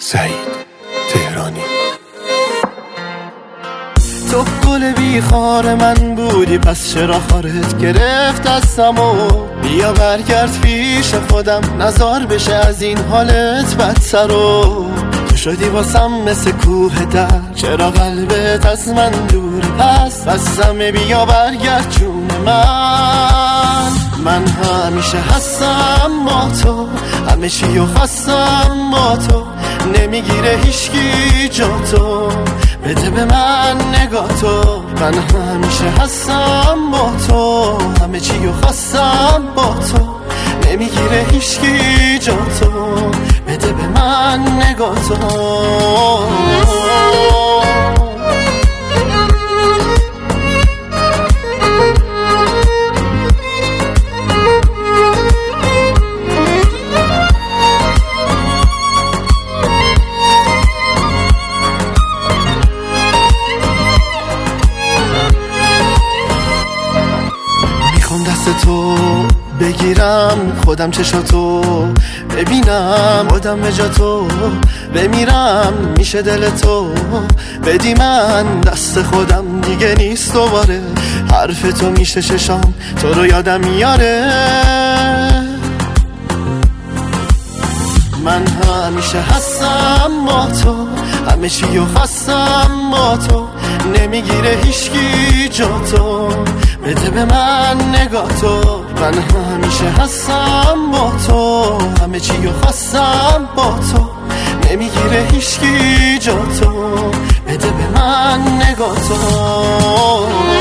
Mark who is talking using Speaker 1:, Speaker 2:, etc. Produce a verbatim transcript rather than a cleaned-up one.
Speaker 1: سعید تهرانی.
Speaker 2: تو گل بیخار من بودی، پس چرا خارت گرفت دستمو؟ بیا برگرد پیش خودم، نزار بشه از این حالت بدترو. تو شدی واسم مثل کوه در، چرا قلبت از من دوره؟ پس بسمه بیا برگرد جون من. من همیشه هستم با تو، همه چی و خستم با تو، نمیگیره هیچکی جا تو، بده به من نگاه تو. من همیشه هستم با تو، همه چی و خستم با تو، نمیگیره هیچکی جا تو، بده به من نگاه تو. تو بگیرم خودم چشاتو ببینم، خودم به جا تو بمیرم، میشه دل تو بدی من دست خودم دیگه نیست دوباره. حرف تو میشه چشام تو رو یادم میاره. من همیشه هستم با تو، همه چی و خستم با تو، نمیگیره هیچکی جا تو، بده به من نگاه تو. من همیشه هستم با تو، همه چی و خستم با تو، نمیگیره هیچکی جا تو، بده به من نگاه تو.